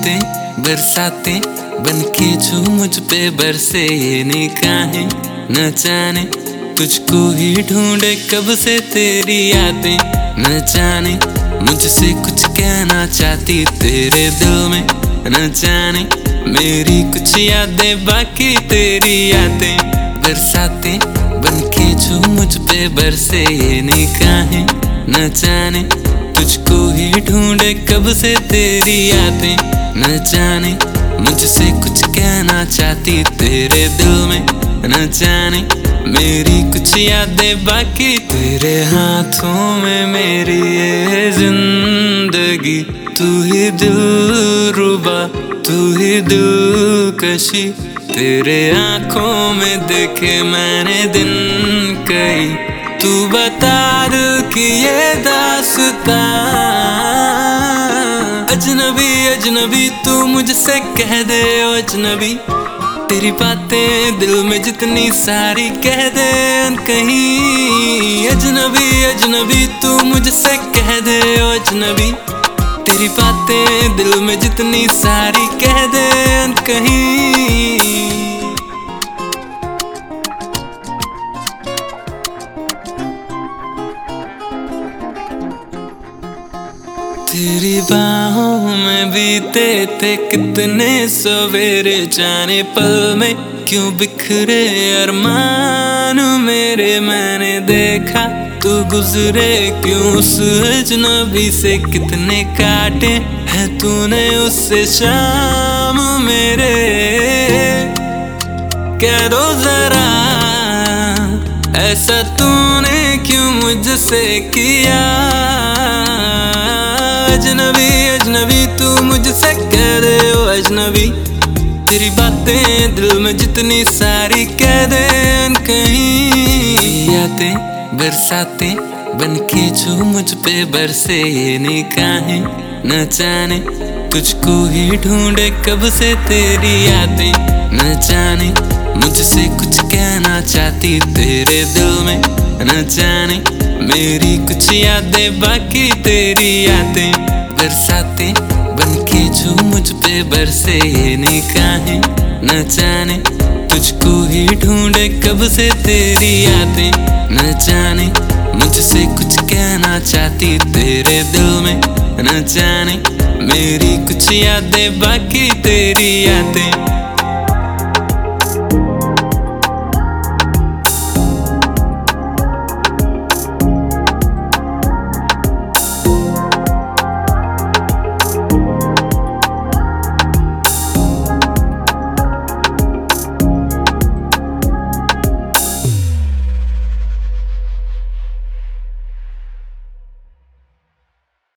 यादें बरसातें बनके जो मुझ पे बरसे ये निगाहें, न जाने तुझको ही ढूंढे कब से तेरी यादें, न जाने मुझसे कुछ कहना चाहती तेरे दिल में, न जाने मेरी कुछ यादें बाकी तेरी यादें बरसातें बनके जो मुझ पे बरसे ये निगाहें, न जाने तुझको ही ढूंढे कब से तेरी यादें, न जाने मुझसे कुछ कहना चाहती तेरे दिल में, न जाने मेरी कुछ यादें बाकी तेरे हाथों में मेरी ये जिंदगी, तू ही दिलरुबा तू ही दिलकशी, तेरे आँखों में देखे मैंने दिन कई, तू बता दिल की ये दास्तां, अजनबी अजनबी तू मुझसे कह दे ओ अजनबी, तेरी बातें दिल में जितनी सारी कह दे कहीं, अजनबी अजनबी तू मुझसे कह दे ओ अजनबी, तेरी बातें दिल में जितनी सारी कह दे कहीं। तेरी बाहों में बीते थे कितने सवेरे, जाने पल में क्यों बिखरे अरमान मेरे, मैंने देखा तू गुजरे क्यों उस अजनबी से, कितने काटे हैं तूने उससे शाम मेरे, कह दो जरा ऐसा तूने क्यों मुझसे किया, अजनबी अजनबी तू मुझसे कह दे ओ अजनबी, तेरी बातें दिल में जितनी सारी कह दे कहीं, यादें बरसातें बनके जो मुझ पे बरसे ये निगाहें, न जाने तुझको ही ढूंढे कब से तेरी यादें, न जाने मुझसे कुछ कहना चाहती तेरे दिल में, न जाने मेरी कुछ यादें बाकी तेरी यादें बरसातें बनके जो मुझ पे बरसे ये निगाहें, न जाने तुझको ही ढूंढे कब से तेरी यादें, न जाने मुझसे कुछ कहना चाहती तेरे दिल में, न जाने मेरी कुछ यादें बाकी तेरी यादें।